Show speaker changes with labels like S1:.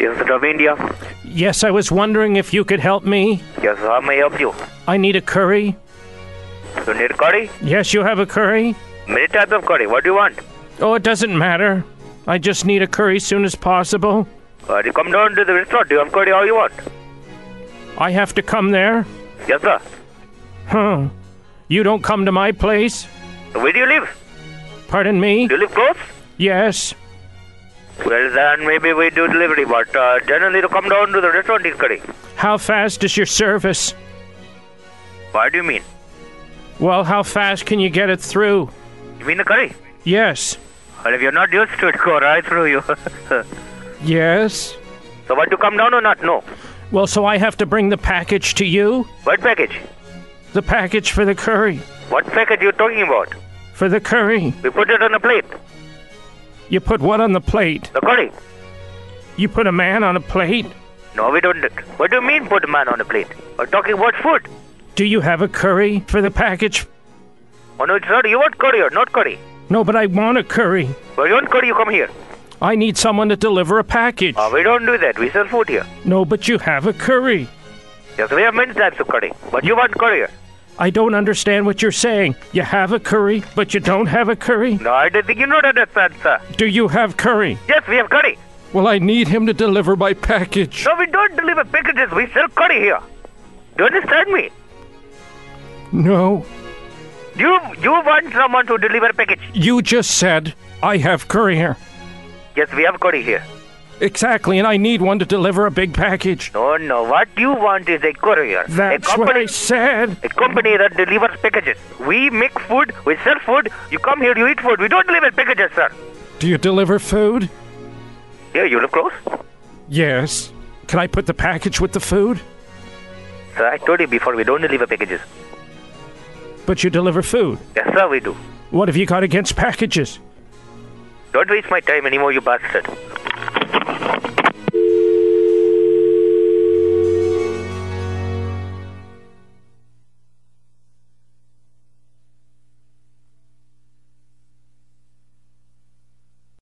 S1: Yes, of India.
S2: Yes, I was wondering if you could help me.
S1: Yes, how may I help you?
S2: I need a curry.
S1: You need curry?
S2: Yes, you have a curry?
S1: Many types of curry. What do you want?
S2: Oh, it doesn't matter. I just need a curry soon as possible.
S1: You come down to the restaurant. Do you have curry all you want?
S2: I have to come there?
S1: Yes, sir.
S2: Huh. You don't come to my place?
S1: Where do you live?
S2: Pardon me?
S1: Do you live close?
S2: Yes.
S1: Well, then maybe we do delivery, but generally to come down to the restaurant is curry.
S2: How fast is your service?
S1: What do you mean?
S2: Well, how fast can you get it through?
S1: You mean the curry?
S2: Yes.
S1: Well, if you're not used to it, go right through you.
S2: Yes.
S1: So what, to come down or not? No.
S2: Well, so I have to bring the package to you?
S1: What package?
S2: The package for the curry.
S1: What package you talking about?
S2: For the curry.
S1: We put it on a plate.
S2: You put what on the plate?
S1: The curry.
S2: You put a man on a plate?
S1: No, we don't. What do you mean put a man on a plate? We're talking about food.
S2: Do you have a curry for the package?
S1: Oh no, it's not. You want curry or not curry?
S2: No, but I want a curry.
S1: Well, you want curry, you come here.
S2: I need someone to deliver a package.
S1: We don't do that. We sell food here.
S2: No, but you have a curry.
S1: Yes, we have many types of curry. But you want curry here.
S2: I don't understand what you're saying. You have a curry, but you don't have a curry?
S1: No, I don't think you don't understand, sir.
S2: Do you have curry?
S1: Yes, we have curry.
S2: Well, I need him to deliver my package.
S1: No, we don't deliver packages. We sell curry here. Do you understand me?
S2: No.
S1: You want someone to deliver a package?
S2: You just said I have curry here.
S1: Yes, we have curry here.
S2: Exactly, and I need one to deliver a big package.
S1: No. What you want is a courier.
S2: That's what I said.
S1: A company that delivers packages. We make food, we sell food. You come here, you eat food. We don't deliver packages, sir.
S2: Do you deliver food?
S1: Yeah, you live close?
S2: Yes. Can I put the package with the food?
S1: Sir, I told you before, we don't deliver packages.
S2: But you deliver food?
S1: Yes, sir, we do.
S2: What have you got against packages?
S1: Don't waste my time anymore, you bastard.